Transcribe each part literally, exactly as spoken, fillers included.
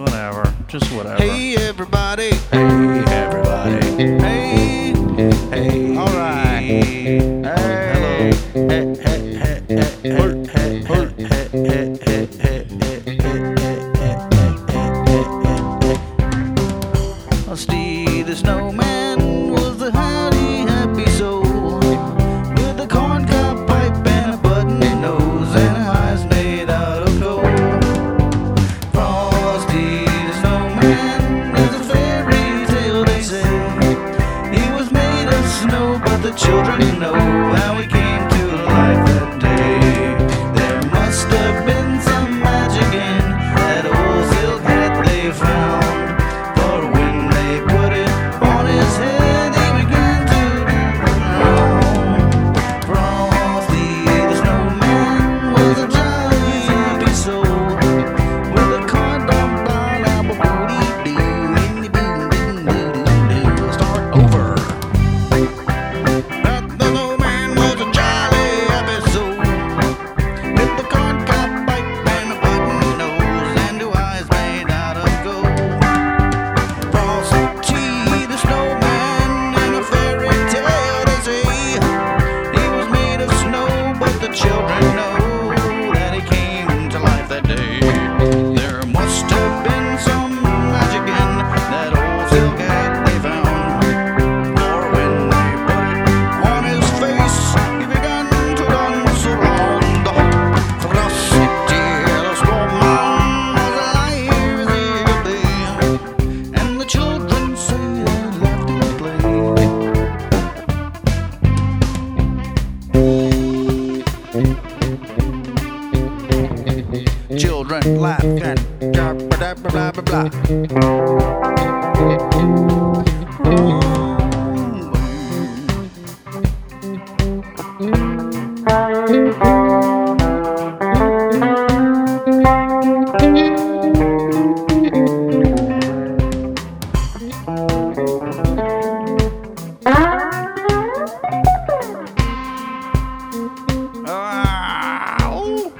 Whatever. Just whatever. Hey everybody. Hey, everybody. Hey. Hey. All right. Hey. Hello. Hey, hey, hey, hey, hey, hey, hey, hey, hey, hey, hey. Steve the Snowman was the howdy happy soul with a corn cob pipe and a button nose and eyes made out of gold. Frosty the Snowman is a fairy tale, they say. He was made of snow, but the children know how he came to life that day. There must have been some magic in that old silk hat they found. For when they put it on his head, he began to drown. Frosty the Snowman was a jolly happy soul with a corn dog down a booty doo. Start over. That the Snowman was a jolly happy soul with the corn cob pipe and a button nose and two eyes made out of gold. Frosty the Snowman in a fairy tale, they say. He was made of snow, but the children know that he came to life that day. There must have been some magic in that old silk hat they found. For when they put it on his face, he began to dance around. Frosty the Snowman was alive the other day, and the children say they laughed and played. Children laugh and blah blah blah blah blah. Ow.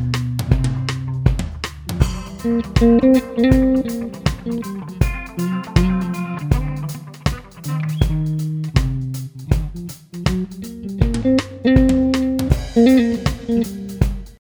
Thank you.